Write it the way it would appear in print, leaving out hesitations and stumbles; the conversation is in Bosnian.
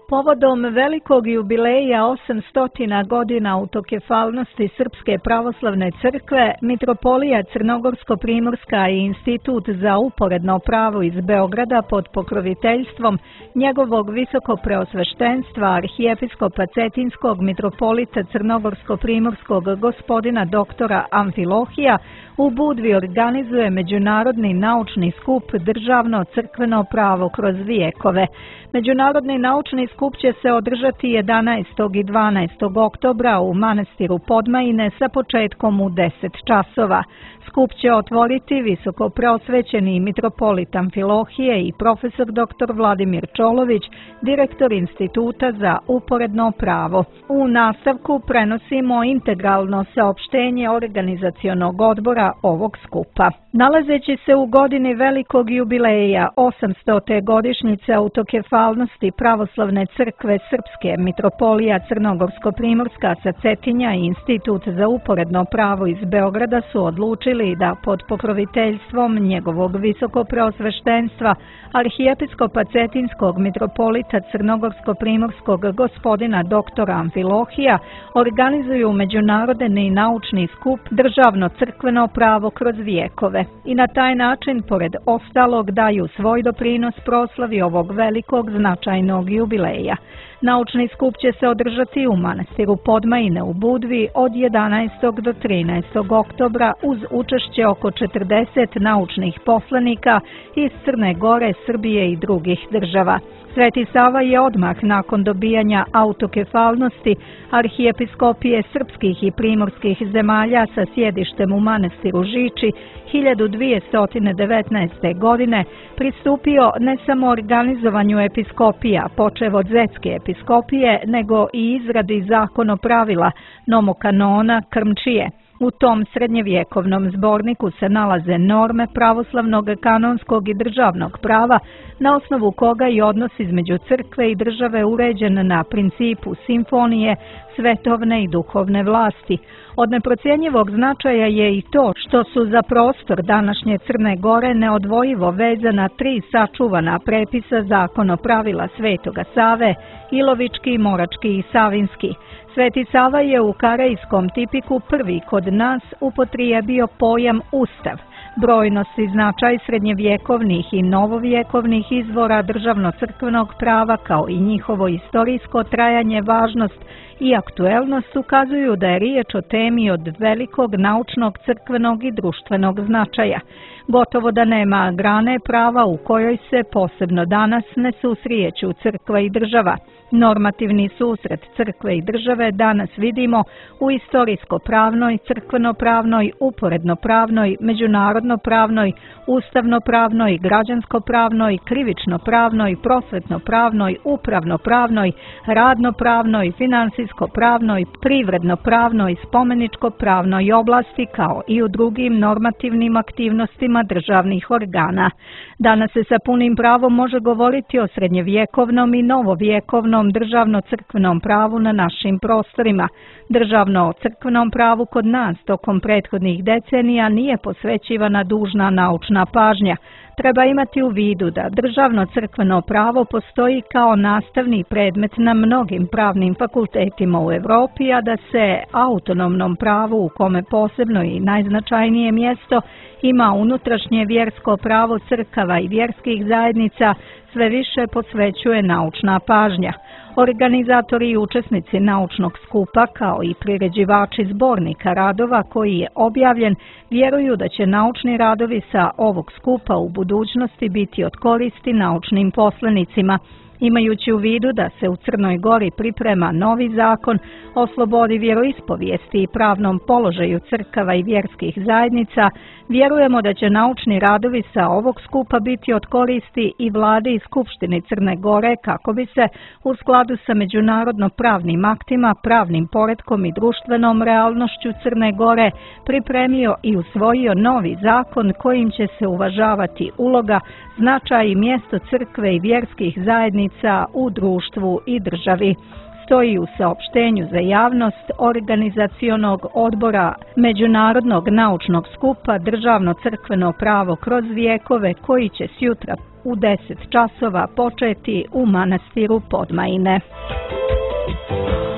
Povodom velikog jubileja 800 godina autokefalnosti Srpske pravoslavne crkve, Mitropolija Crnogorsko-primorska i Institut za uporedno pravo iz Beograda pod pokroviteljstvom njegovog visokopreosveštenstva arhijepiskopa Cetinskog mitropolita Crnogorsko-primorskog gospodina doktora Amfilohija u Budvi organizuje međunarodni naučni skup Državno crkveno pravo kroz vijekove. Međunarodni naučni skup će se održati 11. i 12. oktobra u manastiru Podmajine sa početkom u 10 časova. Skup će otvoriti visoko preosvećeni mitropolit Amfilohije i profesor dr. Vladimir Čolović, direktor Instituta za uporedno pravo. U nastavku prenosimo integralno saopštenje organizacionog odbora ovog skupa. Nalazeći se u godini velikog jubileja 800. godišnjice autokefalnosti Pravoslavne crkve Srpske, Mitropolija Crnogorsko-primorska sa Cetinja i Institut za uporedno pravo iz Beograda su odlučili da pod pokroviteljstvom njegovog visokopreosveštenstva arhijepiskopa Cetinskog mitropolita Crnogorsko-primorskog gospodina doktora Amfilohija organizuju međunarodni naučni skup Državno crkveno pravo kroz vijekove i na taj način, pored ostalog, daju svoj doprinos proslavi ovog velikog značajnog jubileja. Naučni skup će se održati u manastiru Podmajine u Budvi od 11. do 13. oktobra uz učešće oko 40 naučnih poslanika iz Crne Gore, Srbije i drugih država. Sveti Sava je odmah nakon dobijanja autokefalnosti arhijepiskopije srpskih i primorskih zemalja sa sjedištem u manastiru Žiči 1219. godine pristupio ne samo organizovanju episkopija, počev od Zetske episkopije, nego i izradi zakonopravila, nomokanona, krmčije. U tom srednjevjekovnom zborniku se nalaze norme pravoslavnog, kanonskog i državnog prava, na osnovu koga i odnos između crkve i države uređen na principu simfonije, svetovne i duhovne vlasti. Od neprocjenjivog značaja je i to što su za prostor današnje Crne Gore neodvojivo vezana 3 sačuvana prepisa zakonopravila Svetoga Save, Ilovički, Morački i Savinski. Sveti Sava je u karejskom tipiku prvi kod nas upotrijebio pojam Ustav. Brojnost i značaj srednjevjekovnih i novovjekovnih izvora državno-crkvenog prava kao i njihovo istorijsko trajanje, važnost i aktuelnost ukazuju da je riječ o temi od velikog naučnog, crkvenog i društvenog značaja. Gotovo da nema grane prava u kojoj se posebno danas ne susrijeću crkva i država. Normativni susret crkve i države danas vidimo u istorijsko-pravnoj, crkveno-pravnoj, uporedno-pravnoj, međunarodno-pravnoj, ustavno-pravnoj, građansko-pravnoj, krivično-pravnoj, prosvetno-pravnoj, upravno-pravnoj, radno-pravnoj, finansijsko-pravnoj, privredno-pravnoj, spomeničko-pravnoj oblasti kao i u drugim normativnim aktivnostima državnih organa. Danas se sa punim pravom može govoriti o srednjevjekovnom i novovjekovnom državno-crkvenom pravu na našim prostorima. Državno-crkvenom pravu kod nas tokom prethodnih decenija nije posvećivana dužna naučna pažnja. Treba imati u vidu da državno-crkveno pravo postoji kao nastavni predmet na mnogim pravnim fakultetima u Evropi, a da se autonomnom pravu, u kome posebno i najznačajnije mjesto ima unutrašnje vjersko pravo crkava i vjerskih zajednica, sve više posvećuje naučna pažnja. Organizatori i učesnici naučnog skupa, kao i priređivači zbornika radova koji je objavljen, vjeruju da će naučni radovi sa ovog skupa u budućnosti biti od koristi naučnim poslanicima. Imajući u vidu da se u Crnoj Gori priprema novi zakon o slobodi vjeroispovijesti i pravnom položaju crkava i vjerskih zajednica, vjerujemo da će naučni radovi sa ovog skupa biti od koristi i vladi i Skupštini Crne Gore kako bi se u skladu sa međunarodno pravnim aktima, pravnim poretkom i društvenom realnošću Crne Gore pripremio i usvojio novi zakon kojim će se uvažavati uloga, značaj i mjesto crkve i vjerskih zajednica u društvu i državi. stoji u saopštenju za javnost Organizacionog odbora Međunarodnog naučnog skupa Državno crkveno pravo kroz vijekove, koji će sjutra u 10 časova početi u manastiru Podmajine.